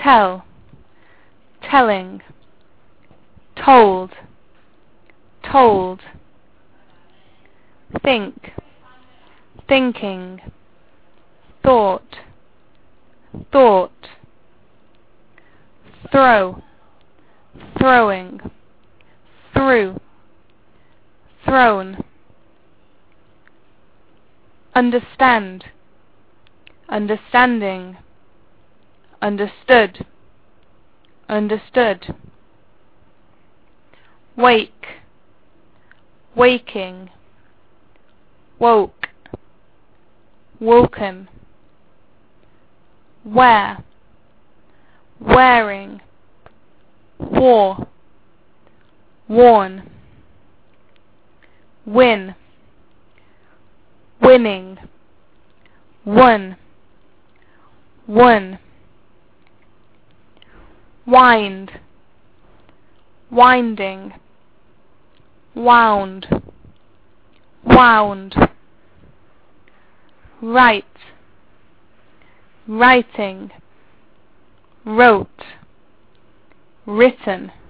tell, telling, told, told, think, thinking, thought, thought, throw, throwing, through, thrown, understand, understanding, understood, understood, wake, waking, woke, woken, wear, wearing, wore, worn, win, winning, won, won, wind, winding, wound, wound, write, writing, wrote, written,